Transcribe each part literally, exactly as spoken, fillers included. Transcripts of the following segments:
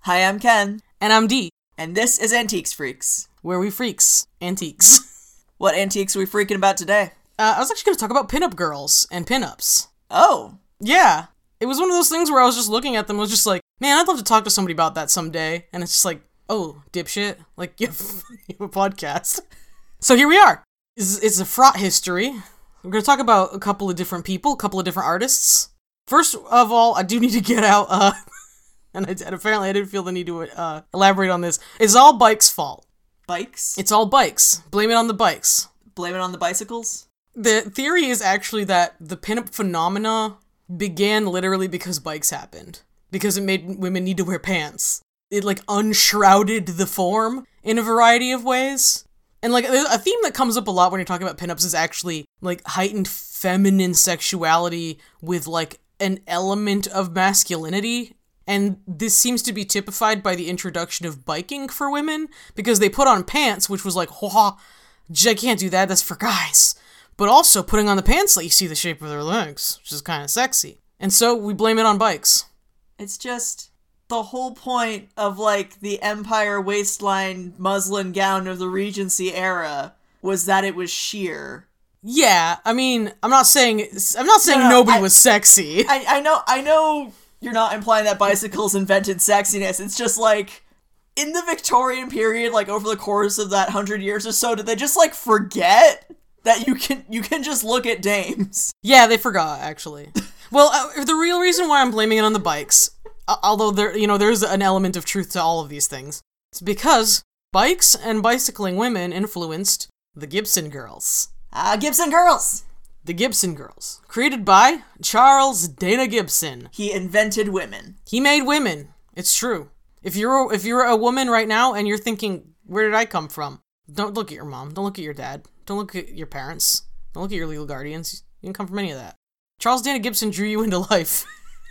Hi, I'm Ken. And I'm Dee. And this is Antiques Freaks. Where we freaks. Antiques. What antiques are we freaking about today? Uh, I was actually going to talk about pinup girls and pinups. Oh. Yeah. It was one of those things where I was just looking at them and was just like, man, I'd love to talk to somebody about that someday. And it's just like, oh, dipshit. Like, you have, you have a podcast. So here we are. It's, it's a fraught history. We're going to talk about a couple of different people, a couple of different artists. First of all, I do need to get out, uh, and, I, and apparently I didn't feel the need to uh, elaborate on this. It's all bikes' fault. Bikes? It's all bikes. Blame it on the bikes. Blame it on the bicycles? The theory is actually that the pinup phenomena began literally because bikes happened. Because it made women need to wear pants. It, like, unshrouded the form in a variety of ways. And, like, a theme that comes up a lot when you're talking about pinups is actually, like, heightened feminine sexuality with, like, an element of masculinity. And this seems to be typified by the introduction of biking for women, because they put on pants, which was like, whoa, I can't do that, that's for guys. But also, putting on the pants let you see the shape of their legs, which is kind of sexy. And so, we blame it on bikes. It's just the whole point of, like, the Empire waistline muslin gown of the Regency era was that it was sheer. Yeah, I mean, I'm not saying, I'm not saying no, no, nobody I, was sexy. I, I know, I know... You're not implying that bicycles invented sexiness. It's just like, in the Victorian period, like over the course of that hundred years or so, did they just like forget that you can you can just look at dames? Yeah, they forgot actually. Well, uh, the real reason why I'm blaming it on the bikes, uh, although there you know there's an element of truth to all of these things, it's because bikes and bicycling women influenced the Gibson Girls. Ah, uh, Gibson Girls. The Gibson Girls, created by Charles Dana Gibson. He invented women. He made women. It's true. If you're if you're a woman right now and you're thinking, where did I come from? Don't look at your mom. Don't look at your dad. Don't look at your parents. Don't look at your legal guardians. You didn't come from any of that. Charles Dana Gibson drew you into life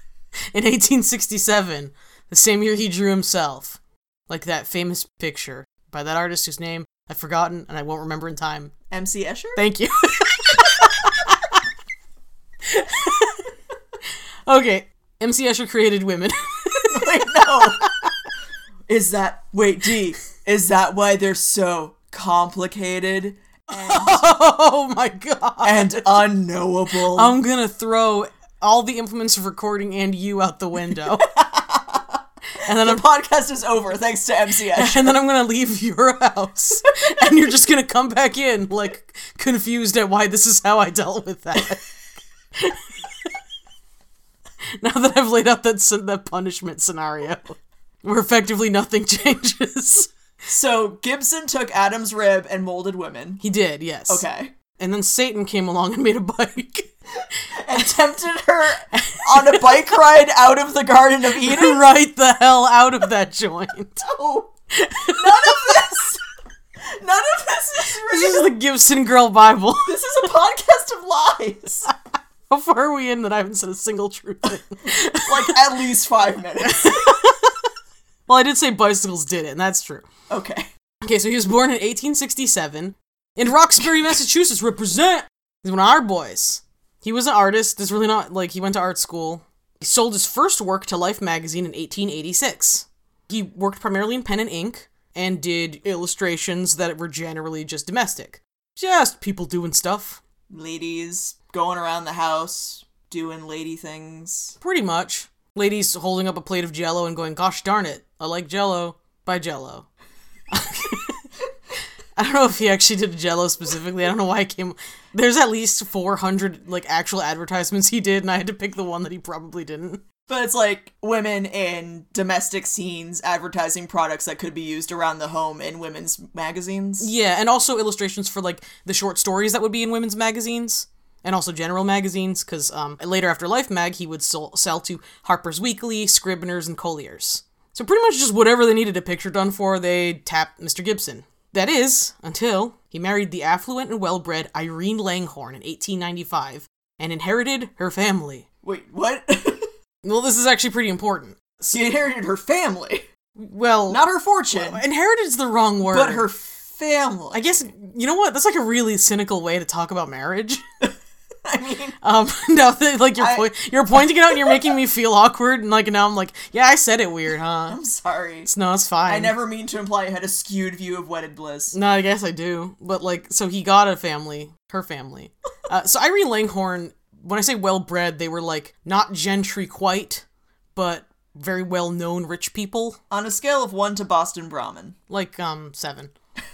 in eighteen sixty-seven, the same year he drew himself. Like that famous picture by that artist whose name I've forgotten and I won't remember in time. M C Escher? Thank you. Okay, M C Escher created women. Wait, no. Is that... Wait, Dee. Is that why they're so complicated? And, oh my god. And unknowable? I'm gonna throw all the implements of recording and you out the window. And then the I'm, podcast is over, thanks to M C Escher. And then I'm gonna leave your house. And you're just gonna come back in, like, confused at why this is how I dealt with that. Now that I've laid out that that punishment scenario, where effectively nothing changes. So, Gibson took Adam's rib and molded women. He did, yes. Okay. And then Satan came along and made a bike. And tempted her on a bike ride out of the Garden of Eden? Right the hell out of that joint. No. None of this. None of this is real. This is the Gibson Girl Bible. This is a podcast of lies. How far are we in that I haven't said a single true thing? Like, at least five minutes. Well, I did say bicycles did it, and that's true. Okay. Okay, so he was born in eighteen sixty-seven in Roxbury, Massachusetts. Represent! He's one of our boys. He was an artist. It's really not, like, he went to art school. He sold his first work to Life magazine in eighteen eighty-six. He worked primarily in pen and ink, and did illustrations that were generally just domestic. Just people doing stuff. Ladies going around the house, doing lady things. Pretty much. Ladies holding up a plate of Jell-O and going, gosh darn it, I like Jell-O. Buy Jell-O. I don't know if he actually did Jell-O specifically. I don't know why I came... There's at least four hundred, like, actual advertisements he did, and I had to pick the one that he probably didn't. But it's like women in domestic scenes advertising products that could be used around the home in women's magazines. Yeah, and also illustrations for, like, the short stories that would be in women's magazines. And also general magazines, because um, later after Life Mag, he would sol- sell to Harper's Weekly, Scribner's, and Collier's. So pretty much just whatever they needed a picture done for, they'd tap Mister Gibson. That is, until he married the affluent and well-bred Irene Langhorne in eighteen ninety-five, and inherited her family. Wait, what? Well, this is actually pretty important. He inherited her family. Well... Not her fortune. Well, inherited's the wrong word. But her family. I guess, you know what? That's like a really cynical way to talk about marriage. I mean, Um, now that, like, you're, I- po- you're pointing it out and you're making me feel awkward, and, like, now I'm like, yeah, I said it weird, huh? I'm sorry. It's, no, it's fine. I never mean to imply you had a skewed view of wedded bliss. No, I guess I do. But, like, so he got a family. Her family. Uh, so Irene Langhorne, when I say well-bred, they were, like, not gentry quite, but very well-known rich people. On a scale of one to Boston Brahmin. Like, um, seven.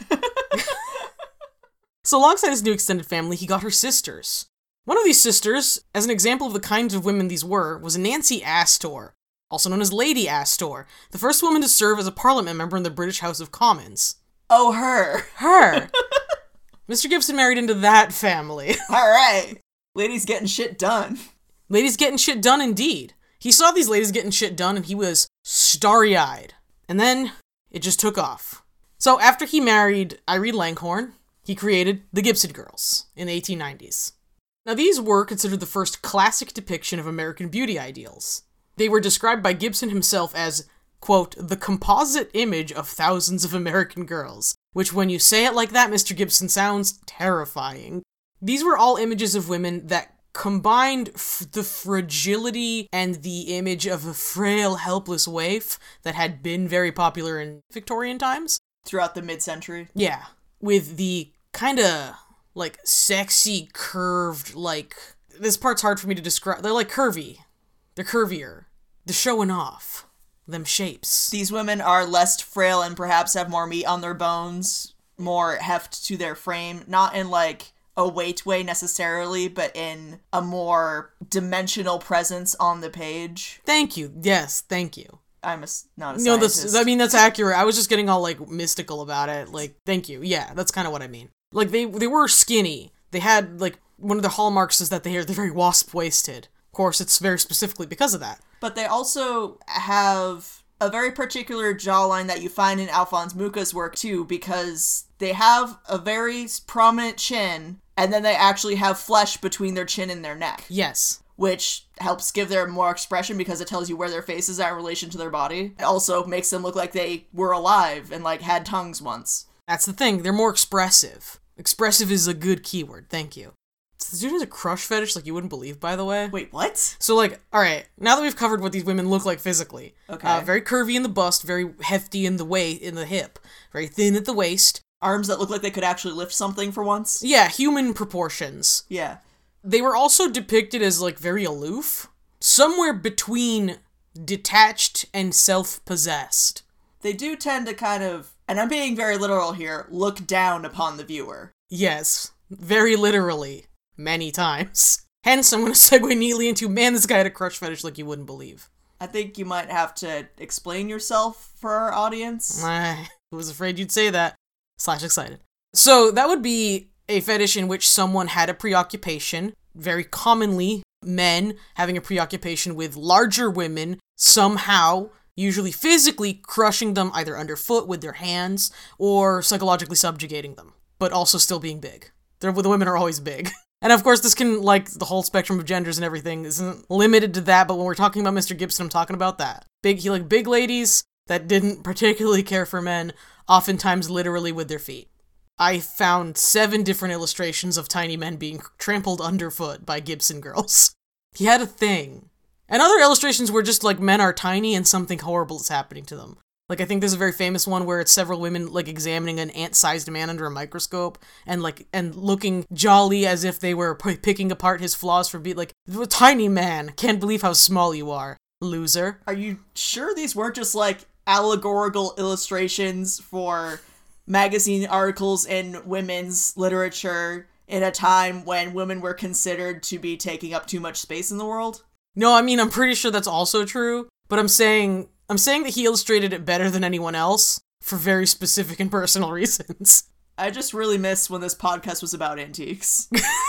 So alongside his new extended family, he got her sisters. One of these sisters, as an example of the kinds of women these were, was Nancy Astor, also known as Lady Astor, the first woman to serve as a parliament member in the British House of Commons. Oh, her. Her! Mister Gibson married into that family. Alright. Ladies getting shit done. Ladies getting shit done indeed. He saw these ladies getting shit done and he was starry-eyed. And then, it just took off. So after he married Irene Langhorne, he created the Gibson Girls in the eighteen nineties. Now these were considered the first classic depiction of American beauty ideals. They were described by Gibson himself as, quote, the composite image of thousands of American girls, which when you say it like that, Mister Gibson, sounds terrifying. These were all images of women that combined f- the fragility and the image of a frail, helpless waif that had been very popular in Victorian times. Throughout the mid-century. Yeah. With the kind of, like, sexy, curved, like... This part's hard for me to describe. They're, like, curvy. They're curvier. They're showing off. Them shapes. These women are less frail and perhaps have more meat on their bones, more heft to their frame, not in, like, a weight way necessarily, but in a more dimensional presence on the page. Thank you. Yes, thank you. I'm a, not a No, scientist. that's, I mean, that's accurate. I was just getting all, like, mystical about it. Like, thank you. Yeah, that's kind of what I mean. Like, they they were skinny. They had, like, one of the hallmarks is that they are they're very wasp-waisted. Of course, it's very specifically because of that. But they also have a very particular jawline that you find in Alphonse Mucha's work, too, because they have a very prominent chin, and then they actually have flesh between their chin and their neck. Yes. Which helps give them more expression because it tells you where their faces are in relation to their body. It also makes them look like they were alive and, like, had tongues once. That's the thing. They're more expressive. Expressive is a good keyword. Thank you. This dude has a crush fetish like you wouldn't believe, by the way. Wait, what? So, like, alright, now that we've covered what these women look like physically. Okay. Uh, very curvy in the bust, very hefty in the way in the hip, very thin at the waist. Arms that look like they could actually lift something for once? Yeah, human proportions. Yeah. They were also depicted as, like, very aloof. Somewhere between detached and self-possessed. They do tend to kind of, and I'm being very literal here, look down upon the viewer. Yes, very literally. Many times. Hence, I'm going to segue neatly into, man, this guy had a crush fetish like you wouldn't believe. I think you might have to explain yourself for our audience. I was afraid you'd say that. Slash excited. So, that would be a fetish in which someone had a preoccupation, very commonly men having a preoccupation with larger women, somehow, usually physically crushing them either underfoot with their hands, or psychologically subjugating them, but also still being big. They're, the women are always big. And of course, this can, like, the whole spectrum of genders and everything isn't limited to that, but when we're talking about Mister Gibson, I'm talking about that. Big, he like big ladies that didn't particularly care for men, oftentimes literally with their feet. I found seven different illustrations of tiny men being trampled underfoot by Gibson girls. He had a thing. And other illustrations were just, like, men are tiny and something horrible is happening to them. Like, I think there's a very famous one where it's several women, like, examining an ant-sized man under a microscope and, like, and looking jolly as if they were p- picking apart his flaws for being, like, tiny man, can't believe how small you are, loser. Are you sure these weren't just, like, allegorical illustrations for magazine articles in women's literature in a time when women were considered to be taking up too much space in the world? No, I mean, I'm pretty sure that's also true, but I'm saying... I'm saying that he illustrated it better than anyone else for very specific and personal reasons. I just really miss when this podcast was about antiques.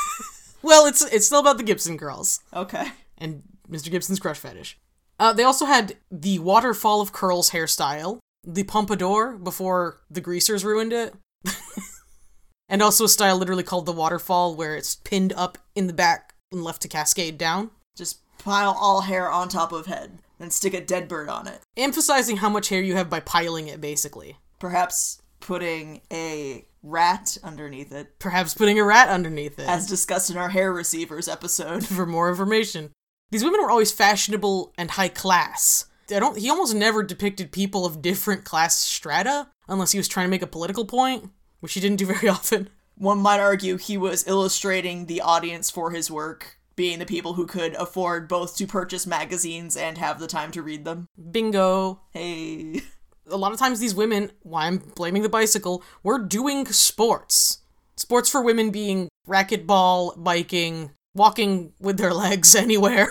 Well, it's it's still about the Gibson girls. Okay. And Mister Gibson's crush fetish. Uh, they also had the waterfall of curls hairstyle, the pompadour before the greasers ruined it, and also a style literally called the waterfall where it's pinned up in the back and left to cascade down. Just pile all hair on top of head. And stick a dead bird on it. Emphasizing how much hair you have by piling it, basically. Perhaps putting a rat underneath it. Perhaps putting a rat underneath it. As discussed in our hair receivers episode. For more information. These women were always fashionable and high class. I don't. He almost never depicted people of different class strata, unless he was trying to make a political point, which he didn't do very often. One might argue he was illustrating the audience for his work, being the people who could afford both to purchase magazines and have the time to read them. Bingo. Hey. A lot of times these women, why I'm blaming the bicycle, were doing sports. Sports for women being racquetball, biking, walking with their legs anywhere.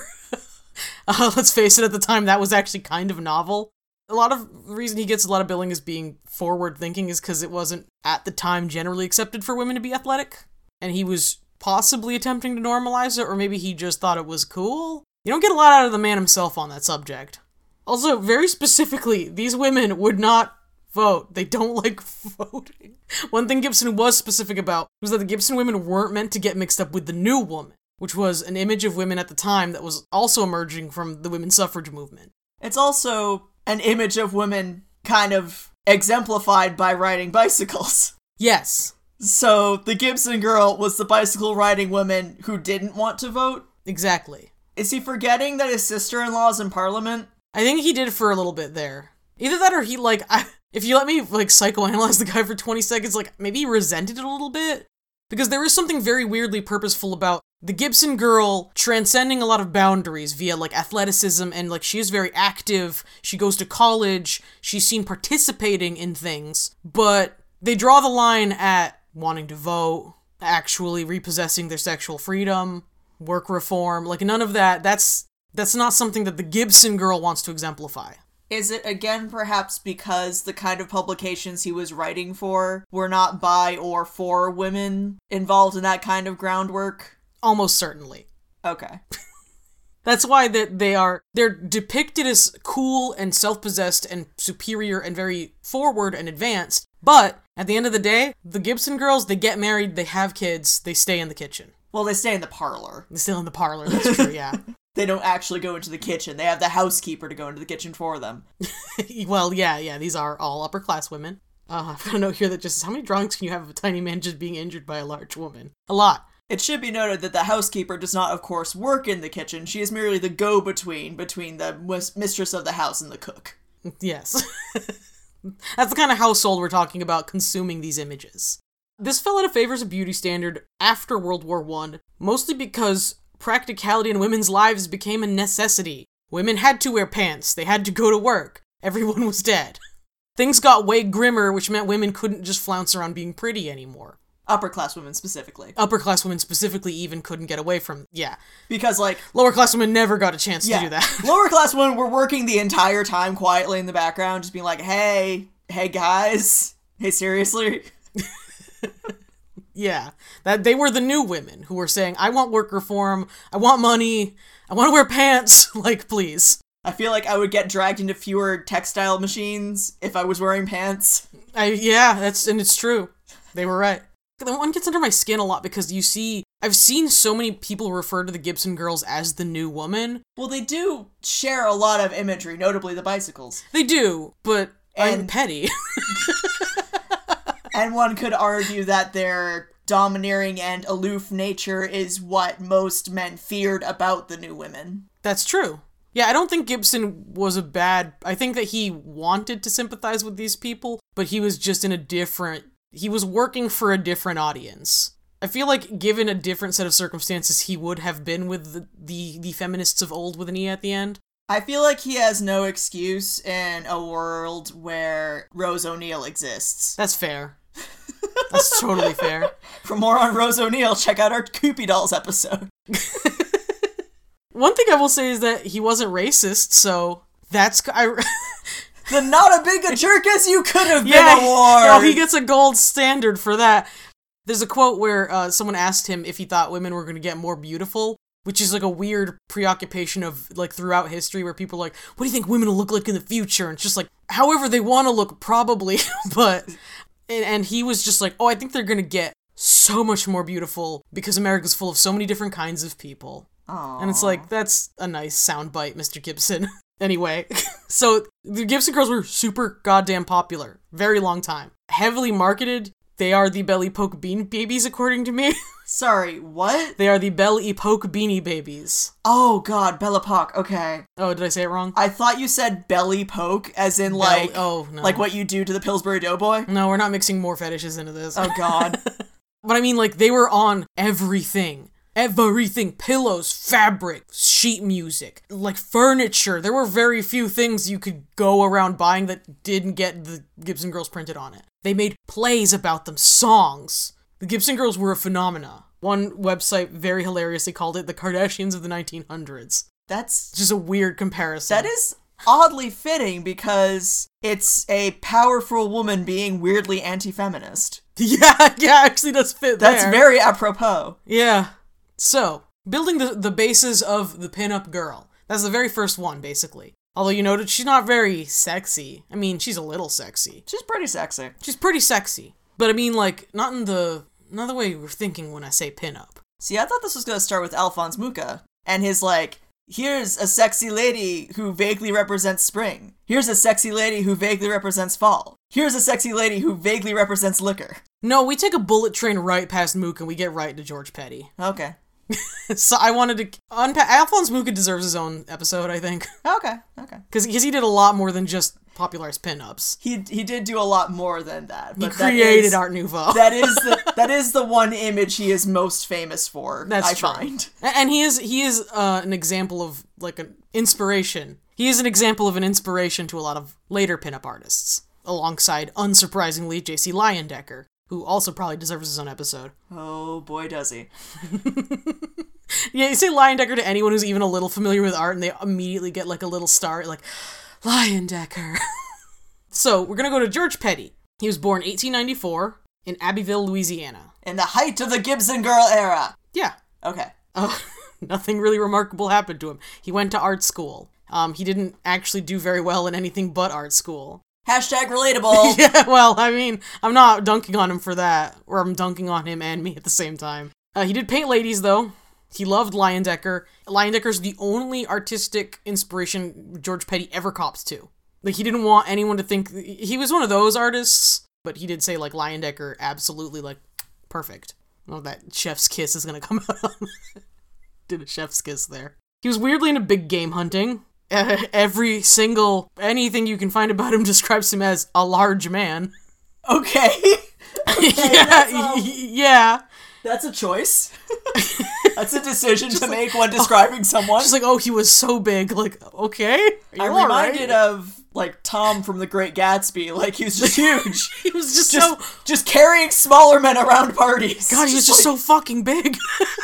uh, let's face it, at the time that was actually kind of novel. A lot of the reason he gets a lot of billing as being forward-thinking is because it wasn't, at the time, generally accepted for women to be athletic. And he was possibly attempting to normalize it, or maybe he just thought it was cool. You don't get a lot out of the man himself on that subject. Also, very specifically, these women would not vote. They don't like voting. One thing Gibson was specific about was that the Gibson women weren't meant to get mixed up with the new woman, which was an image of women at the time that was also emerging from the women's suffrage movement. It's also an image of women kind of exemplified by riding bicycles. Yes. So the Gibson girl was the bicycle riding woman who didn't want to vote? Exactly. Is he forgetting that his sister-in-law's in Parliament? I think he did for a little bit there. Either that or he, like, I, if you let me, like, psychoanalyze the guy for twenty seconds, like, maybe he resented it a little bit. Because there is something very weirdly purposeful about the Gibson girl transcending a lot of boundaries via, like, athleticism, and, like, she is very active, she goes to college, she's seen participating in things, but they draw the line at wanting to vote, actually repossessing their sexual freedom, work reform, like, none of that, that's, that's not something that the Gibson girl wants to exemplify. Is it, again, perhaps because the kind of publications he was writing for were not by or for women involved in that kind of groundwork? Almost certainly. Okay. That's why they, they are, they're depicted as cool and self-possessed and superior and very forward and advanced, but at the end of the day, the Gibson girls, they get married, they have kids, they stay in the kitchen. Well, they stay in the parlor. They stay in the parlor, that's true, yeah. They don't actually go into the kitchen. They have the housekeeper to go into the kitchen for them. Well, yeah, yeah, these are all upper-class women. Uh, I've got a note here that just says, how many drawings can you have of a tiny man just being injured by a large woman? A lot. It should be noted that the housekeeper does not, of course, work in the kitchen. She is merely the go-between between the mis- mistress of the house and the cook. Yes. That's the kind of household we're talking about consuming these images. This fell out of favor as a beauty standard after World War One, mostly because practicality in women's lives became a necessity. Women had to wear pants, they had to go to work, everyone was dead. Things got way grimmer, which meant women couldn't just flounce around being pretty anymore. Upper-class women specifically. Upper-class women specifically even couldn't get away from, yeah. Because, like... Lower-class women never got a chance yeah, to do that. Lower-class women were working the entire time quietly in the background, just being like, hey, hey guys, hey seriously? Yeah, that they were the new women who were saying, I want work reform, I want money, I want to wear pants, like, please. I feel like I would get dragged into fewer textile machines if I was wearing pants. I yeah, that's and it's true. They were right. The one gets under my skin a lot because you see, I've seen so many people refer to the Gibson girls as the new woman. Well, they do share a lot of imagery, notably the bicycles. They do, but and, I'm petty. And one could argue that their domineering and aloof nature is what most men feared about the new women. That's true. Yeah, I don't think Gibson was a bad... I think that he wanted to sympathize with these people, but he was just in a different... He was working for a different audience. I feel like given a different set of circumstances, he would have been with the, the, the feminists of old with an E at the end. I feel like he has no excuse in a world where Rose O'Neill exists. That's fair. That's totally fair. For more on Rose O'Neill, check out our Kewpie Dolls episode. One thing I will say is that he wasn't racist, so that's... I, the not a big a jerk as you could have been yeah, award! Oh, he gets a gold standard for that. There's a quote where uh, someone asked him if he thought women were going to get more beautiful, which is like a weird preoccupation of, like, throughout history where people are like, what do you think women will look like in the future? And it's just like, however they want to look, probably, but... And, and he was just like, oh, I think they're going to get so much more beautiful because America's full of so many different kinds of people. Aww. And it's like, that's a nice soundbite, Mister Gibson. Anyway, so the Gibson girls were super goddamn popular. Very long time. Heavily marketed They are the Belly Poke Bean Babies, according to me. Sorry, what? They are the Belly Poke Beanie Babies. Oh god, Bella Pock, okay. Oh, did I say it wrong? I thought you said belly poke, as in like, oh, no. like what you do to the Pillsbury Doughboy? No, we're not mixing more fetishes into this. Oh god. But I mean, like, they were on everything. Everything. Pillows, fabric, sheet music, like furniture. There were very few things you could go around buying that didn't get the Gibson Girls printed on it. They made plays about them, songs. The Gibson Girls were a phenomena. One website very hilariously called it the Kardashians of the nineteen hundreds. That's just a weird comparison. That is oddly fitting because it's a powerful woman being weirdly anti-feminist. Yeah, yeah, actually does fit there. That's very apropos. Yeah. So, building the, the basis of the pinup girl. That's the very first one, basically. Although you noted she's not very sexy. I mean, she's a little sexy. She's pretty sexy. She's pretty sexy. But I mean, like, not in the... not the way we're thinking when I say pinup. See, I thought this was going to start with Alphonse Mucha. And his, like, here's a sexy lady who vaguely represents spring. Here's a sexy lady who vaguely represents fall. Here's a sexy lady who vaguely represents liquor. No, we take a bullet train right past Mucha and we get right to George Petty. Okay. So I wanted to unpack. Alphonse Mucha deserves his own episode, I think. Okay, okay. Because he did a lot more than just popularized pinups. He he did do a lot more than that. But he created that is, Art Nouveau. that is the that is the one image he is most famous for. That's I true. find. And he is he is uh, an example of like an inspiration. He is an example of an inspiration to a lot of later pinup artists, alongside, unsurprisingly, J C Leyendecker, who also probably deserves his own episode. Oh boy, does he. Yeah, you say Leyendecker to anyone who's even a little familiar with art, and they immediately get like a little star, like, Leyendecker. So, we're gonna go to George Petty. He was born eighteen ninety-four in Abbeville, Louisiana. In the height of the Gibson Girl era. Yeah. Okay. Uh, nothing really remarkable happened to him. He went to art school. Um, he didn't actually do very well in anything but art school. Hashtag relatable. Yeah, well, I mean, I'm not dunking on him for that, or I'm dunking on him and me at the same time. Uh, he did paint ladies, though. He loved Leyendecker. Leyendecker's the only artistic inspiration George Petty ever cops to. Like, he didn't want anyone to think... He was one of those artists, but he did say, like, Leyendecker, absolutely, like, perfect. Oh, that chef's kiss is gonna come out on Did a chef's kiss there. He was weirdly into big game hunting. Uh, every single... Anything you can find about him describes him as a large man. Okay. Okay, yeah, that's, um, yeah. That's a choice. That's a decision to like, make when describing oh, someone. Just like, oh, he was so big. Like, okay. I'm reminded right? of, like, Tom from The Great Gatsby. Like, he was just huge. He was just, just so... Just carrying smaller men around parties. God, he was just, just like, so fucking big.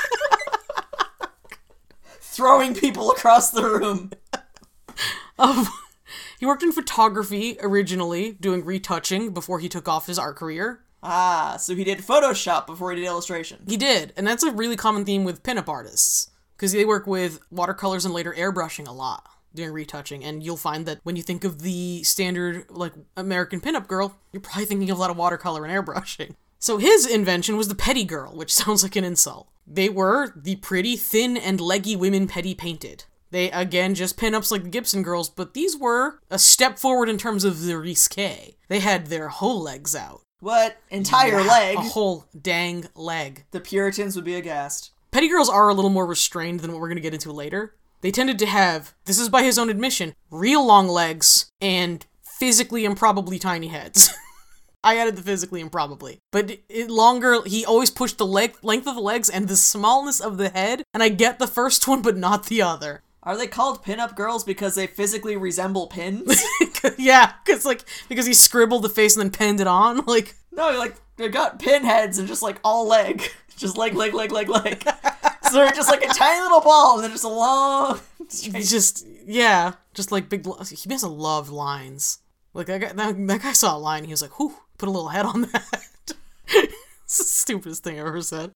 Throwing people across the room. Um, he worked in photography originally, doing retouching before he took off his art career. Ah, so he did Photoshop before he did illustration. He did, and that's a really common theme with pinup artists, because they work with watercolors and later airbrushing a lot, doing retouching, and you'll find that when you think of the standard, like, American pinup girl, you're probably thinking of a lot of watercolor and airbrushing. So his invention was the Petty Girl, which sounds like an insult. They were the pretty, thin, and leggy women Petty painted. They, again, just pinups like the Gibson Girls, but these were a step forward in terms of the risque. They had their whole legs out. What? Entire yeah, leg? A whole dang leg. The Puritans would be aghast. Petty Girls are a little more restrained than what we're going to get into later. They tended to have, this is by his own admission, real long legs and physically improbably tiny heads. I added the physically improbably. But it, it longer, he always pushed the leg, length of the legs and the smallness of the head, and I get the first one but not the other. Are they called pinup girls because they physically resemble pins? Yeah, because like because he scribbled the face and then pinned it on. Like no, like they got pin heads and just like all leg, just leg, leg, leg, leg, leg. So they're just like a tiny little ball and then just a long. Straight. Just yeah, just like big. He must have loved lines. Like that guy, that, that guy saw a line. He was like, "Whew, put a little head on that." It's the stupidest thing I ever said.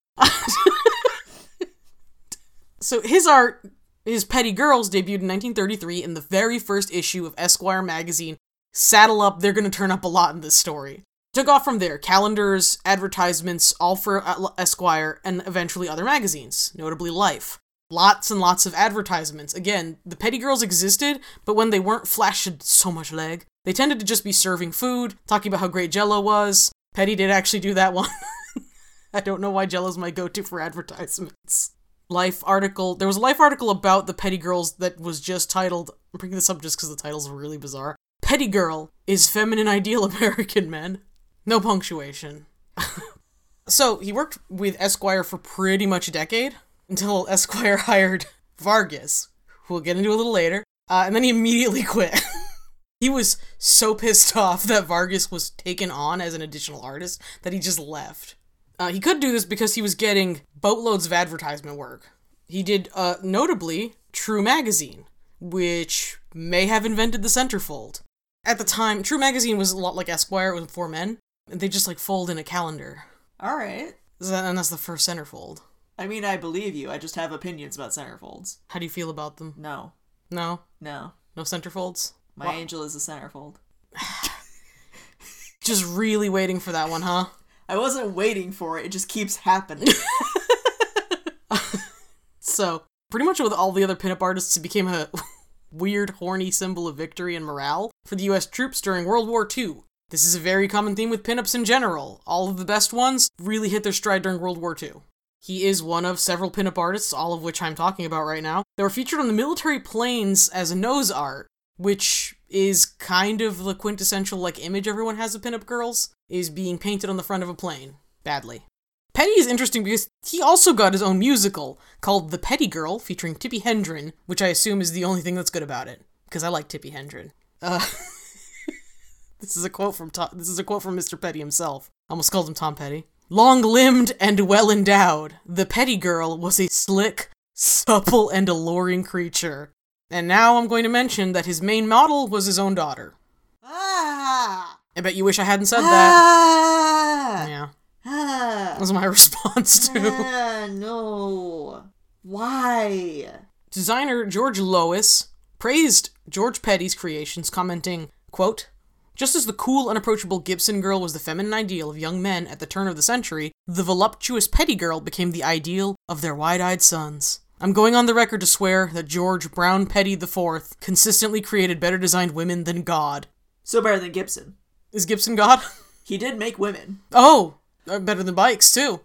So his art. His Petty Girls debuted in nineteen thirty-three in the very first issue of Esquire magazine. Saddle up, they're gonna turn up a lot in this story. Took off from there, calendars, advertisements, all for Esquire, and eventually other magazines, notably Life. Lots and lots of advertisements. Again, the Petty Girls existed, but when they weren't flashing so much leg, they tended to just be serving food, talking about how great Jell-O was. Petty did actually do that one. I don't know why Jello's my go-to for advertisements. Life article. There was a Life article about the Petty Girls that was just titled, I'm bringing this up just because the titles were really bizarre. Petty Girl is feminine ideal American men. No punctuation. So, he worked with Esquire for pretty much a decade, until Esquire hired Vargas, who we'll get into a little later, uh, and then he immediately quit. He was so pissed off that Vargas was taken on as an additional artist that he just left. Uh, he could do this because he was getting boatloads of advertisement work. He did, uh, notably, True Magazine, which may have invented the centerfold. At the time, True Magazine was a lot like Esquire, it was for men, and they just, like, fold in a calendar. Alright. And that's the first centerfold. I mean, I believe you, I just have opinions about centerfolds. How do you feel about them? No. No? No. No centerfolds? My Well- angel is a centerfold. Just really waiting for that one, huh? I wasn't waiting for it, it just keeps happening. So, pretty much with all the other pinup artists, it became a weird, horny symbol of victory and morale for the U S troops during World War Two. This is a very common theme with pinups in general. All of the best ones really hit their stride during World War Two. He is one of several pinup artists, all of which I'm talking about right now, that were featured on the military planes as a nose art, which is kind of the quintessential, like, image everyone has of pinup girls, is being painted on the front of a plane. Badly. Petty is interesting because he also got his own musical, called The Petty Girl, featuring Tippi Hedren, which I assume is the only thing that's good about it, because I like Tippi Hedren. Uh, this is a quote from Tom, this is a quote from Mister Petty himself. I almost called him Tom Petty. Long-limbed and well-endowed, the Petty Girl was a slick, supple, and alluring creature. And now I'm going to mention that his main model was his own daughter. Ah! I bet you wish I hadn't said that. Ah! Yeah. Ah! That was my response to. Ah, no. Why? Designer George Lois praised George Petty's creations, commenting, quote, "Just as the cool, unapproachable Gibson girl was the feminine ideal of young men at the turn of the century, the voluptuous Petty Girl became the ideal of their wide-eyed sons. I'm going on the record to swear that George Brown Petty the Fourth consistently created better designed women than God." So better than Gibson. Is Gibson God? He did make women. Oh, uh, better than bikes, too.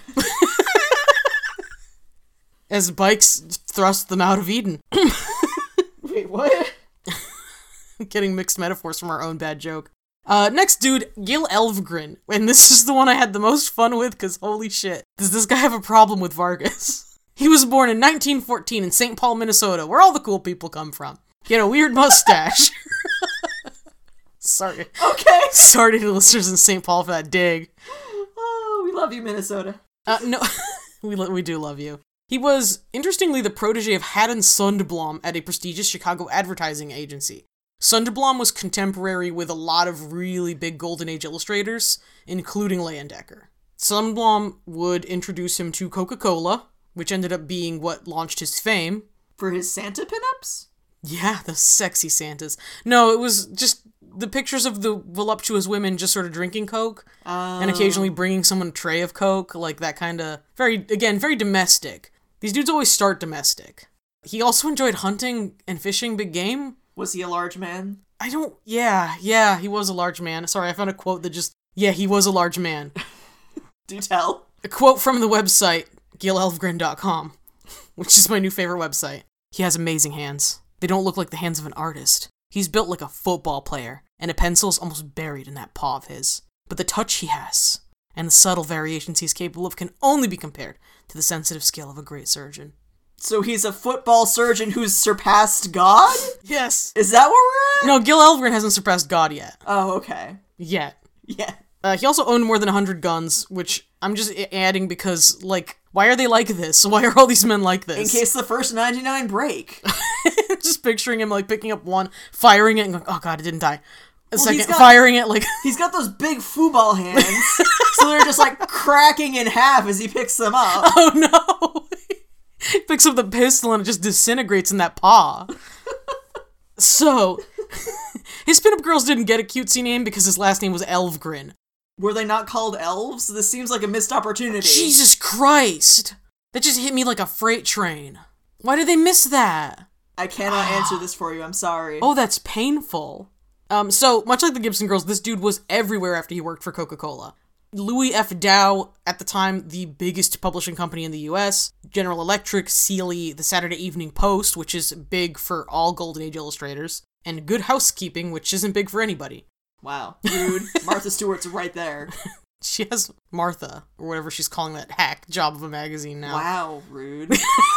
As bikes thrust them out of Eden. Wait, what? Getting mixed metaphors from our own bad joke. Uh, next dude, Gil Elvgren. And this is the one I had the most fun with, because holy shit. Does this guy have a problem with Vargas? He was born in nineteen fourteen in Saint Paul, Minnesota, where all the cool people come from. He had a weird mustache. Sorry. Okay. Sorry to the listeners in Saint Paul for that dig. Oh, we love you, Minnesota. Uh, no, we lo- we do love you. He was, interestingly, the protege of Haddon Sundblom at a prestigious Chicago advertising agency. Sundblom was contemporary with a lot of really big Golden Age illustrators, including Leyendecker. Sundblom would introduce him to Coca-Cola, which ended up being what launched his fame. For his Santa pinups? Yeah, the sexy Santas. No, it was just the pictures of the voluptuous women just sort of drinking Coke, Um, and occasionally bringing someone a tray of Coke, like that kind of, very, again, very domestic. These dudes always start domestic. He also enjoyed hunting and fishing big game. Was he a large man? I don't, yeah, yeah, he was a large man. Sorry, I found a quote that just, yeah, he was a large man. Do tell. A quote from the website, gil elvgren dot com, which is my new favorite website. He has amazing hands. They don't look like the hands of an artist. He's built like a football player, and a pencil's almost buried in that paw of his. But the touch he has, and the subtle variations he's capable of, can only be compared to the sensitive skill of a great surgeon. So he's a football surgeon who's surpassed God? Yes! Is that where we're at? No, Gil Elvgren hasn't surpassed God yet. Oh, okay. Yet. Yeah. Uh, he also owned more than one hundred guns, which I'm just adding because, like, why are they like this? Why are all these men like this? In case the first ninety-nine break. Just picturing him, like, picking up one, firing it, and going, oh god, it didn't die. A Well, second, he's got- firing it, like... He's got those big football hands, so they're just like cracking in half as he picks them up. Oh no! He picks up the pistol and it just disintegrates in that paw. So, his pinup girls didn't get a cutesy name because his last name was Elvgren. Were they not called elves? This seems like a missed opportunity. Jesus Christ! That just hit me like a freight train. Why did they miss that? I cannot answer this for you, I'm sorry. Oh, that's painful. Um, so, much like the Gibson Girls, this dude was everywhere after he worked for Coca-Cola. Louis F. Dow, at the time, the biggest publishing company in the U S, General Electric, Sealy, the Saturday Evening Post, which is big for all Golden Age illustrators, and Good Housekeeping, which isn't big for anybody. Wow. Rude. Martha Stewart's right there. She has Martha, or whatever she's calling that hack job of a magazine now. Wow, rude.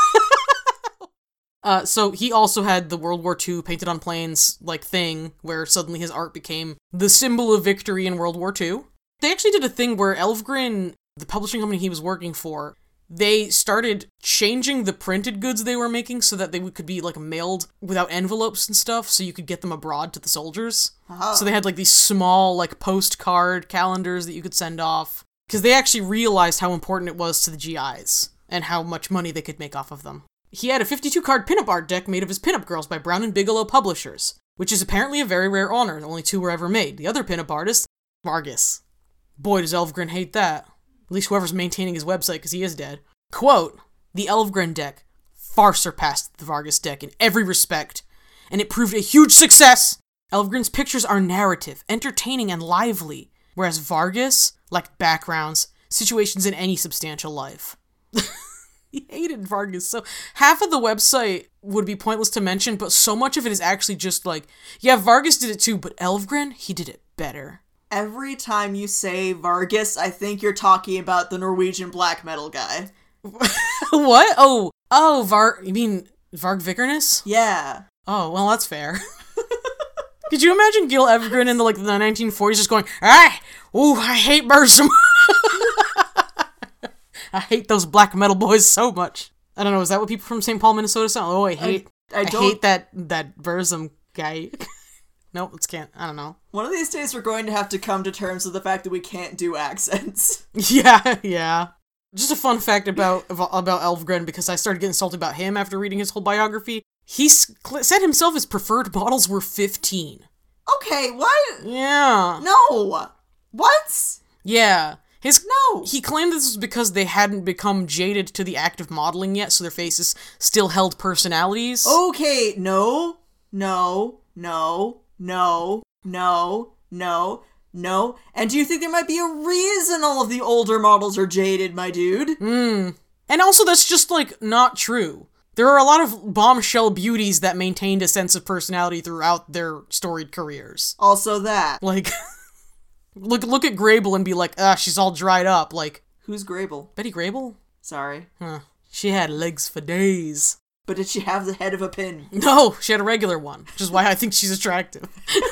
uh, so he also had the World War Two painted on planes, like, thing, where suddenly his art became the symbol of victory in World War Two. They actually did a thing where Elfgren, the publishing company he was working for, they started changing the printed goods they were making so that they could be, like, mailed without envelopes and stuff, so you could get them abroad to the soldiers. Uh-huh. So they had, like, these small, like, postcard calendars that you could send off, because they actually realized how important it was to the G Is, and how much money they could make off of them. He had a fifty-two card pinup art deck made of his pinup girls by Brown and Bigelow Publishers, which is apparently a very rare honor. Only two were ever made. The other pinup artist, Vargas. Boy, does Elfgren hate that. At least whoever's maintaining his website, because he is dead. Quote, the Elfgren deck far surpassed the Vargas deck in every respect, and it proved a huge success. Elfgren's pictures are narrative, entertaining, and lively, whereas Vargas lacked backgrounds, situations in any substantial life. He hated Vargas, so half of the website would be pointless to mention, but so much of it is actually just like, yeah, Vargas did it too, but Elfgren, he did it better. Every time you say Vargas, I think you're talking about the Norwegian black metal guy. What? Oh, oh, Var, you mean Varg Vikernes? Yeah. Oh, well, that's fair. Could you imagine Gil Evergren in the, like, the nineteen forties just going, ah, ooh, I hate Burzum. I hate those black metal boys so much. I don't know, is that what people from Saint Paul, Minnesota sound? Oh, I hate, I, I, I hate that, that Burzum guy. Nope, let's can't, I don't know. One of these days we're going to have to come to terms with the fact that we can't do accents. Yeah, yeah. Just a fun fact about about Elfgren, because I started getting salty about him after reading his whole biography. He said himself his preferred models were fifteen. Okay, what? Yeah. No. What? Yeah. His No. He claimed this was because they hadn't become jaded to the act of modeling yet, so their faces still held personalities. Okay, no, no, no, no, no, no, no. And do you think there might be a reason all of the older models are jaded, my dude? Hmm. And also, that's just, like, not true. There are a lot of bombshell beauties that maintained a sense of personality throughout their storied careers. Also that. Like, look look at Grable and be like, ah, she's all dried up. Like, who's Grable? Betty Grable? Sorry. Huh. She had legs for days. But did she have the head of a pin? No, she had a regular one, which is why I think she's attractive.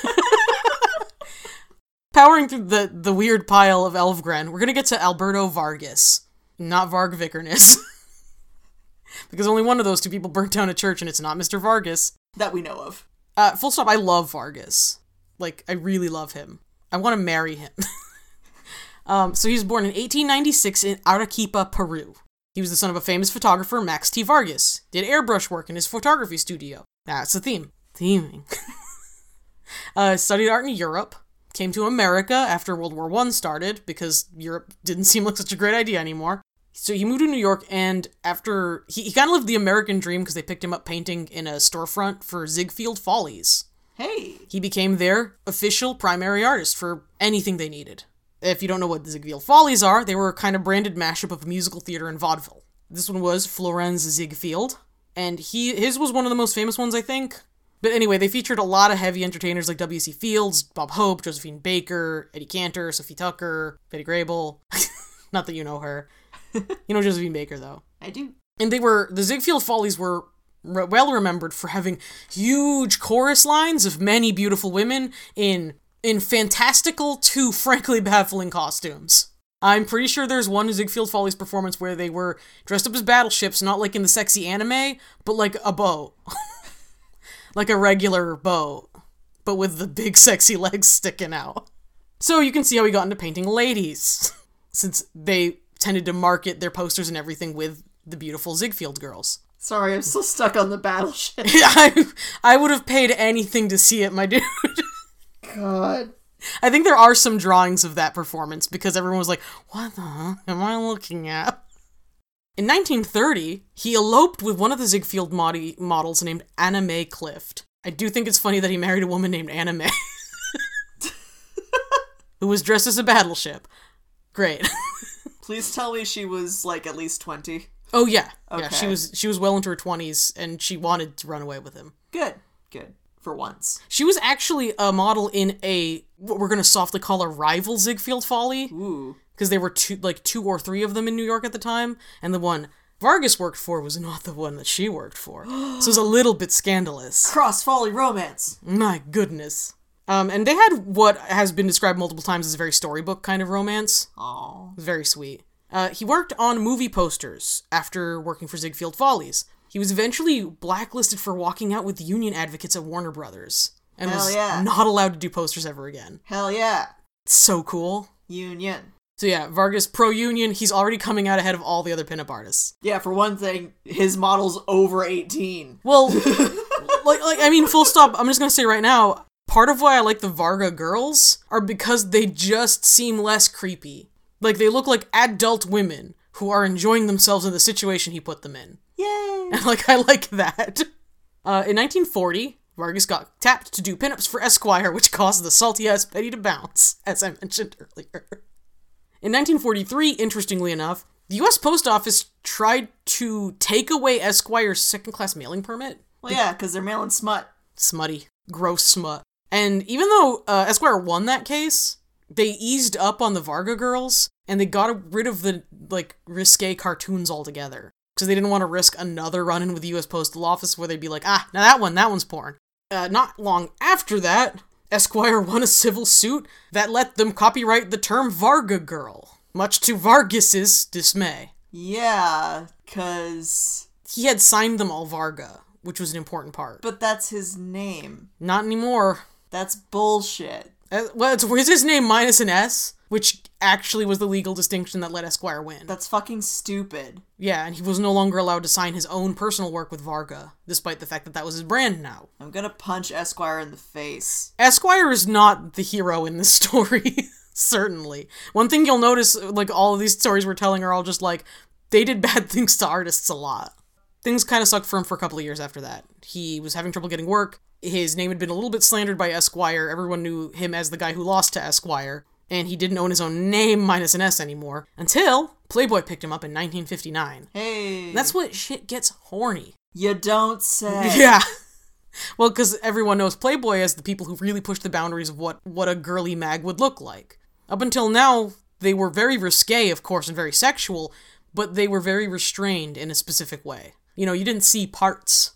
Powering through the, the weird pile of Elfgren, we're gonna get to Alberto Vargas, not Varg Vikernes. Because only one of those two people burnt down a church, and it's not Mister Vargas. That we know of. Uh, full stop, I love Vargas. Like, I really love him. I want to marry him. um, so he was born in eighteen ninety-six in Arequipa, Peru. He was the son of a famous photographer, Max T. Vargas. Did airbrush work in his photography studio. That's the theme. Theming. uh, studied art in Europe. Came to America after World War One started, because Europe didn't seem like such a great idea anymore. So he moved to New York, and after... He, he kind of lived the American dream, because they picked him up painting in a storefront for Ziegfeld Follies. Hey! He became their official primary artist for anything they needed. If you don't know what the Ziegfeld Follies are, they were a kind of branded mashup of musical theater and vaudeville. This one was Florenz Ziegfeld, and he his was one of the most famous ones, I think. But anyway, they featured a lot of heavy entertainers like W C Fields, Bob Hope, Josephine Baker, Eddie Cantor, Sophie Tucker, Betty Grable. Not that you know her. You know Josephine Baker, though. I do. And they were, the Ziegfeld Follies were re- well remembered for having huge chorus lines of many beautiful women in in fantastical to frankly baffling costumes. I'm pretty sure there's one Ziegfeld Follies performance where they were dressed up as battleships, not like in the sexy anime, but like a boat. Like a regular boat, but with the big sexy legs sticking out. So you can see how he got into painting ladies, since they tended to market their posters and everything with the beautiful Ziegfeld girls. Sorry, I'm still stuck on the battleship. I, I would have paid anything to see it, my dude. God. I think there are some drawings of that performance, because everyone was like, what the heck am I looking at? In nineteen thirty, he eloped with one of the Ziegfeld mod- models named Anna Mae Clift. I do think it's funny that he married a woman named Anna Mae. who was dressed as a battleship. Great. Please tell me she was, like, at least twenty. Oh, yeah. Okay. Yeah, she was she was well into her twenties, and she wanted to run away with him. Good. Good. For once. She was actually a model in a, what we're going to softly call a rival Ziegfeld Folly. Ooh. Because there were two, like, two or three of them in New York at the time, and the one Vargas worked for was not the one that she worked for. So it was a little bit scandalous. Cross-folly romance. My goodness. Um, and they had what has been described multiple times as a very storybook kind of romance. Aww. It was very sweet. Uh, he worked on movie posters after working for Ziegfeld Follies. He was eventually blacklisted for walking out with union advocates at Warner Brothers. And Hell was yeah. not allowed to do posters ever again. Hell yeah. It's so cool. Union. So yeah, Vargas pro-union, he's already coming out ahead of all the other pinup artists. Yeah, for one thing, his model's over eighteen. Well, like, like I mean, full stop, I'm just gonna say right now, part of why I like the Varga girls are because they just seem less creepy. Like, they look like adult women who are enjoying themselves in the situation he put them in. Yay! And, like, I like that. Uh, in nineteen forty, Vargas got tapped to do pinups for Esquire, which caused the salty-ass Betty to bounce, as I mentioned earlier. In nineteen forty-three, interestingly enough, the U S Post Office tried to take away Esquire's second-class mailing permit. Well, yeah, because they're mailing smut. Smutty. Gross smut. And even though uh, Esquire won that case, they eased up on the Varga girls, and they got rid of the, like, risque cartoons altogether. Because they didn't want to risk another run-in with the U S Postal Office where they'd be like, ah, now that one, that one's porn. Uh, not long after that, Esquire won a civil suit that let them copyright the term Varga girl, much to Vargas's dismay. Yeah, because... He had signed them all Varga, which was an important part. But that's his name. Not anymore. That's bullshit. Uh, well, it's, it's his name minus an S, which actually was the legal distinction that let Esquire win. That's fucking stupid. Yeah, and he was no longer allowed to sign his own personal work with Varga, despite the fact that that was his brand now. I'm gonna punch Esquire in the face. Esquire is not the hero in this story, certainly. One thing you'll notice, like, all of these stories we're telling are all just like, they did bad things to artists a lot. Things kind of sucked for him for a couple of years after that. He was having trouble getting work. His name had been a little bit slandered by Esquire. Everyone knew him as the guy who lost to Esquire. And he didn't own his own name minus an S anymore. Until Playboy picked him up in nineteen fifty-nine. Hey. That's what shit gets horny. You don't say. Yeah. Well, because everyone knows Playboy as the people who really pushed the boundaries of what, what a girly mag would look like. Up until now, they were very risque, of course, and very sexual, but they were very restrained in a specific way. You know, you didn't see parts.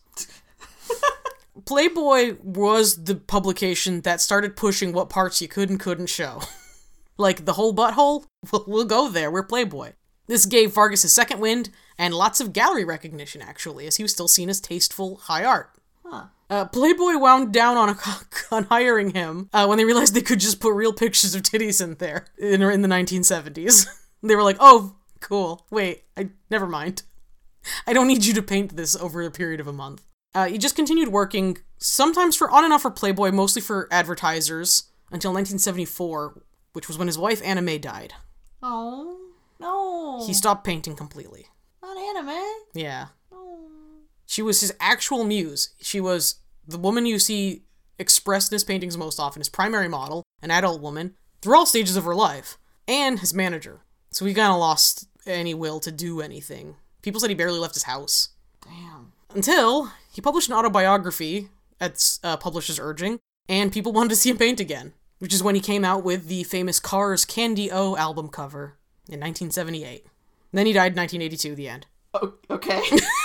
Playboy was the publication that started pushing what parts you could and couldn't show. Like, the whole butthole? We'll, we'll go there, we're Playboy. This gave Vargas his second wind, and lots of gallery recognition, actually, as he was still seen as tasteful high art. Huh. Uh, Playboy wound down on, a, on hiring him uh, when they realized they could just put real pictures of titties in there in, in the nineteen seventies. They were like, oh, cool, wait, I never mind. I don't need you to paint this over a period of a month. Uh, he just continued working, sometimes for on and off for Playboy, mostly for advertisers, until nineteen seventy-four, which was when his wife Anna May died. Oh, no. He stopped painting completely. Not Anna May. Yeah. No. She was his actual muse. She was the woman you see expressed in his paintings most often, his primary model, an adult woman, through all stages of her life, and his manager. So he kind of lost any will to do anything. People said he barely left his house. Damn. Until he published an autobiography at uh, publisher's urging, and people wanted to see him paint again, which is when he came out with the famous Cars Candy O album cover in nineteen seventy-eight. And then he died in nineteen eighty-two, the end. Oh, okay.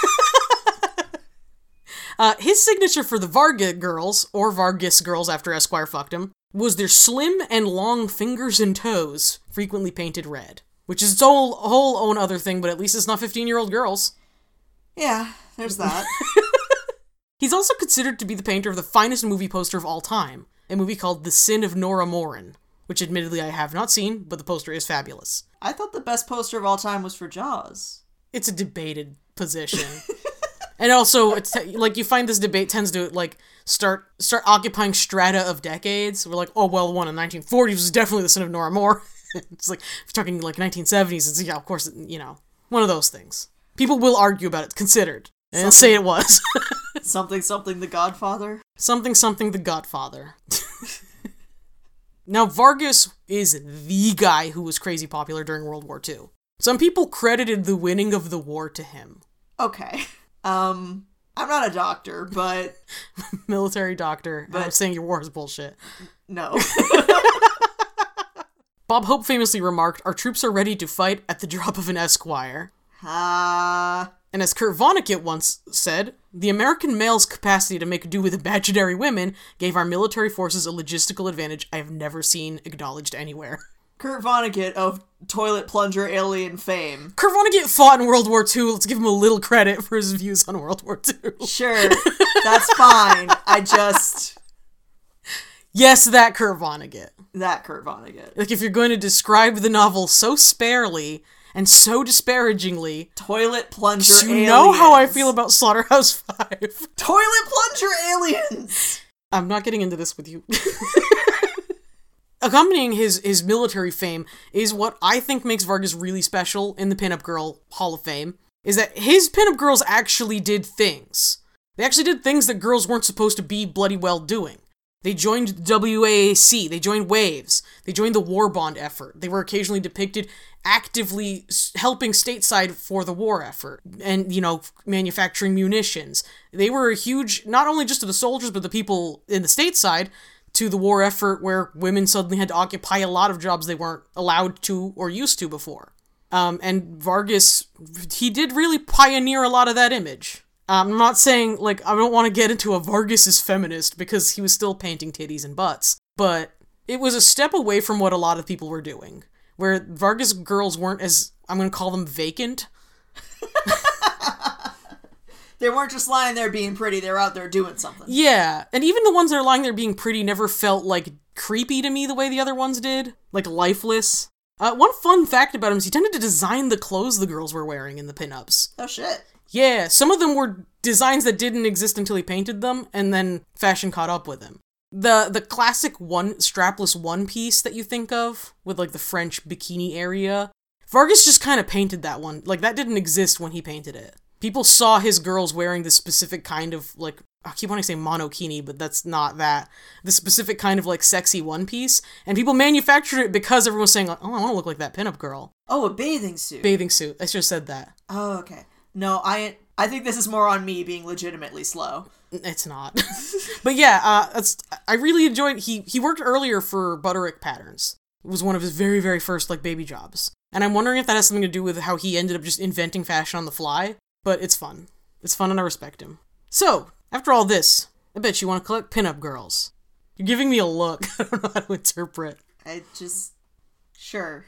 uh, his signature for the Varga girls, or Vargas girls after Esquire fucked him, was their slim and long fingers and toes, frequently painted red. Which is its whole, whole own other thing, but at least it's not fifteen-year-old girls. Yeah, there's that. He's also considered to be the painter of the finest movie poster of all time, a movie called The Sin of Nora Morin, which admittedly I have not seen, but the poster is fabulous. I thought the best poster of all time was for Jaws. It's a debated position. And also, it's like, you find this debate tends to, like, start start occupying strata of decades. We're like, oh, well, the one in the nineteen forties was definitely The Sin of Nora Morin. It's like, if you're talking, like, nineteen seventies, it's, yeah, of course, you know, one of those things. People will argue about it, considered, and Something. say it was. Something, something, The Godfather? Something, something, The Godfather. Now, Vargas is the guy who was crazy popular during World War Two. Some people credited the winning of the war to him. Okay. Um, I'm not a doctor, but... Military doctor. But... I'm saying your war is bullshit. No. Bob Hope famously remarked, "Our troops are ready to fight at the drop of an esquire." Ah. Uh... And as Kurt Vonnegut once said, "The American male's capacity to make do with imaginary women gave our military forces a logistical advantage I have never seen acknowledged anywhere." Kurt Vonnegut of toilet plunger alien fame. Kurt Vonnegut fought in World War Two. Let's give him a little credit for his views on World War Two. Sure, that's fine. I just... Yes, that Kurt Vonnegut. That Kurt Vonnegut. Like, if you're going to describe the novel so sparely and so disparagingly... Toilet plunger you aliens. You know how I feel about Slaughterhouse Five. Toilet plunger aliens! I'm not getting into this with you. Accompanying his, his military fame is what I think makes Vargas really special in the Pinup Girl Hall of Fame, is that his pinup girls actually did things. They actually did things that girls weren't supposed to be bloody well doing. They joined W A A C, they joined Waves, they joined the war bond effort. They were occasionally depicted actively helping stateside for the war effort and, you know, manufacturing munitions. They were a huge, not only just to the soldiers, but the people in the stateside, to the war effort where women suddenly had to occupy a lot of jobs they weren't allowed to or used to before. Um, and Vargas, he did really pioneer a lot of that image. I'm not saying, like, I don't want to get into a Vargas is feminist because he was still painting titties and butts, but it was a step away from what a lot of people were doing, where Vargas girls weren't as, I'm going to call them vacant. They weren't just lying there being pretty, they were out there doing something. Yeah, and even the ones that are lying there being pretty never felt, like, creepy to me the way the other ones did. Like, lifeless. Uh, one fun fact about him is he tended to design the clothes the girls were wearing in the pinups. Oh, shit. Yeah, some of them were designs that didn't exist until he painted them, and then fashion caught up with him. The the classic one strapless one piece that you think of, with, like, the French bikini area, Vargas just kind of painted that one. Like, that didn't exist when he painted it. People saw his girls wearing this specific kind of, like, I keep wanting to say monokini, but that's not that. The specific kind of, like, sexy one piece, and people manufactured it because everyone was saying, like, oh, I want to look like that pinup girl. Oh, a bathing suit. Bathing suit. I just said that. Oh, okay. No, I I think this is more on me being legitimately slow. It's not. But yeah, uh, that's, I really enjoyed, he, he worked earlier for Butterick Patterns. It was one of his very, very first, like, baby jobs. And I'm wondering if that has something to do with how he ended up just inventing fashion on the fly. But it's fun. It's fun and I respect him. So, after all this, I bet you want to collect pinup girls. You're giving me a look. I don't know how to interpret. I just... Sure.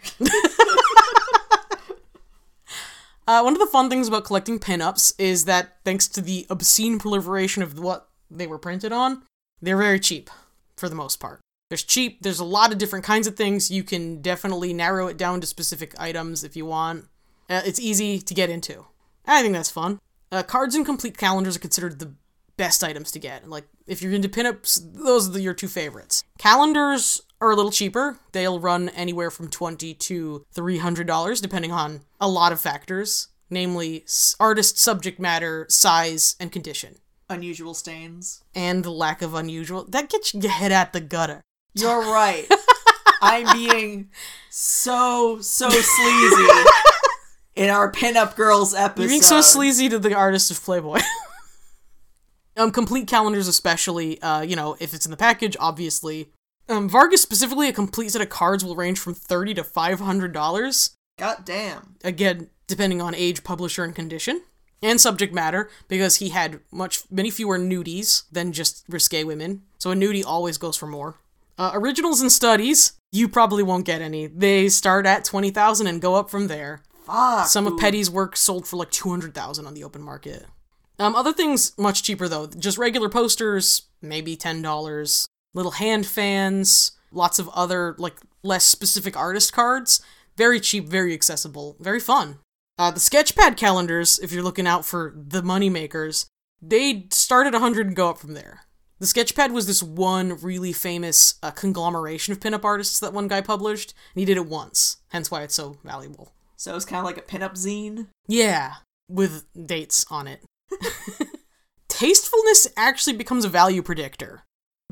uh, one of the fun things about collecting pinups is that, thanks to the obscene proliferation of what they were printed on, they're very cheap, for the most part. There's cheap, there's a lot of different kinds of things. You can definitely narrow it down to specific items if you want. Uh, it's easy to get into. I think that's fun. Uh, cards and complete calendars are considered the best items to get. Like, if you're into pinups, those are the, your two favorites. Calendars are a little cheaper. They'll run anywhere from twenty dollars to three hundred dollars, depending on a lot of factors. Namely, artist, subject matter, size, and condition. Unusual stains. And the lack of unusual. That gets your head at the gutter. You're right. I'm being so, so sleazy. In our Pinup Girls episode. You're being so sleazy to the artist of Playboy. um, complete calendars especially, uh, you know, if it's in the package, obviously. Um, Vargas specifically, a complete set of cards will range from thirty dollars to five hundred dollars. God damn. Again, depending on age, publisher, and condition. And subject matter, because he had much, many fewer nudies than just risque women. So a nudie always goes for more. Uh, originals and studies, you probably won't get any. They start at twenty thousand dollars and go up from there. Fuck. Some of Petty's work sold for like two hundred thousand dollars on the open market. Um, other things, much cheaper though. Just regular posters, maybe ten dollars. Little hand fans, lots of other, like, less specific artist cards. Very cheap, very accessible, very fun. Uh, the Sketchpad calendars, if you're looking out for the moneymakers, they start at one hundred dollars and go up from there. The Sketchpad was this one really famous uh, conglomeration of pinup artists that one guy published, and he did it once, hence why it's so valuable. So it's kind of like a pinup zine? Yeah, with dates on it. Tastefulness actually becomes a value predictor.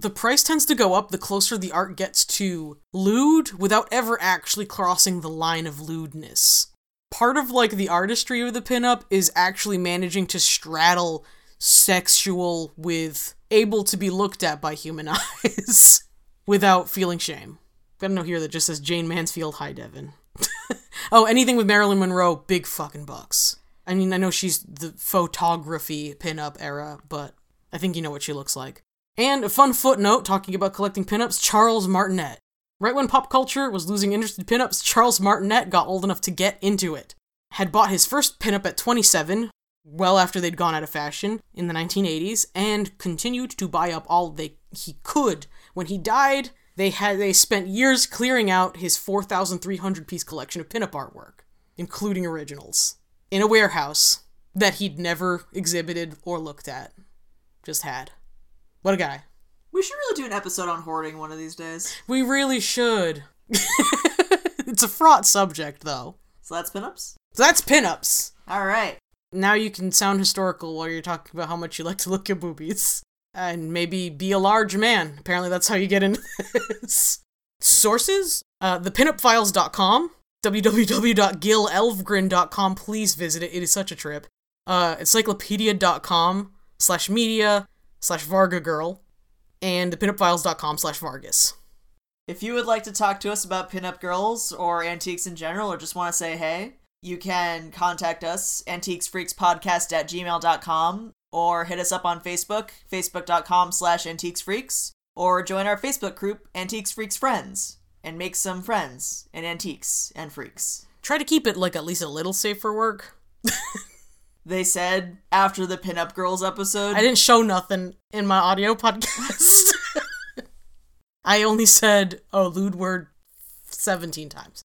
The price tends to go up the closer the art gets to lewd without ever actually crossing the line of lewdness. Part of, like, the artistry of the pinup is actually managing to straddle sexual with able to be looked at by human eyes without feeling shame. Got a note here that just says Jane Mansfield, hi Devin. Oh, anything with Marilyn Monroe, big fucking bucks. I mean, I know she's the photography pinup era, but I think you know what she looks like. And a fun footnote, talking about collecting pinups, Charles Martinet. Right when pop culture was losing interest in pinups, Charles Martinet got old enough to get into it. Had bought his first pinup at twenty-seven, well after they'd gone out of fashion, in the nineteen eighties, and continued to buy up all they he could. When he died, they had they spent years clearing out his four thousand three hundred piece collection of pinup artwork, including originals, in a warehouse that he'd never exhibited or looked at. Just had. What a guy. We should really do an episode on hoarding one of these days. We really should. It's a fraught subject, though. So that's pinups? So that's pinups. Alright. Now you can sound historical while you're talking about how much you like to look at boobies. And maybe be a large man. Apparently that's how you get into this. Sources? Uh, the pinup files dot com. w w w dot gil elfgren dot com. Please visit it. It is such a trip. Uh, encyclopedia dot com slash media slash Varga Girl. And the pinup files dot com slash Vargas. If you would like to talk to us about pinup girls or antiques in general, or just want to say hey, you can contact us, antiquesfreakspodcast at gmail dot com, or hit us up on Facebook, facebook dot com slash antiquesfreaks, or join our Facebook group, Antiques Freaks Friends, and make some friends in antiques and freaks. Try to keep it, like, at least a little safe for work. They said after the Pinup Girls episode. I didn't show nothing in my audio podcast. I only said, oh, lewd word seventeen times.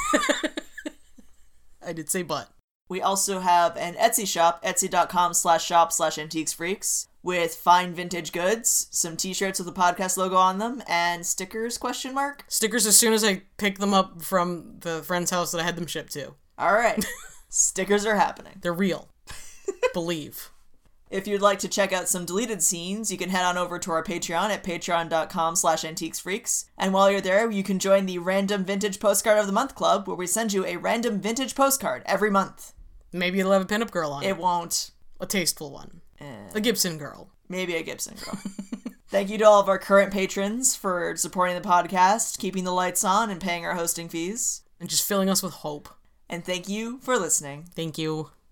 I did say but. We also have an Etsy shop, etsy dot com slash shop slash antiquesfreaks, with fine vintage goods, some t-shirts with the podcast logo on them, and stickers, question mark? Stickers as soon as I pick them up from the friend's house that I had them shipped to. Alright. Stickers are happening. They're real. Believe. If you'd like to check out some deleted scenes, you can head on over to our Patreon at patreon dot com slash antiquesfreaks. And while you're there, you can join the Random Vintage Postcard of the Month Club, where we send you a random vintage postcard every month. Maybe it'll have a pinup girl on it. It won't. A tasteful one. Eh. A Gibson girl. Maybe a Gibson girl. Thank you to all of our current patrons for supporting the podcast, keeping the lights on, and paying our hosting fees. And just filling us with hope. And thank you for listening. Thank you.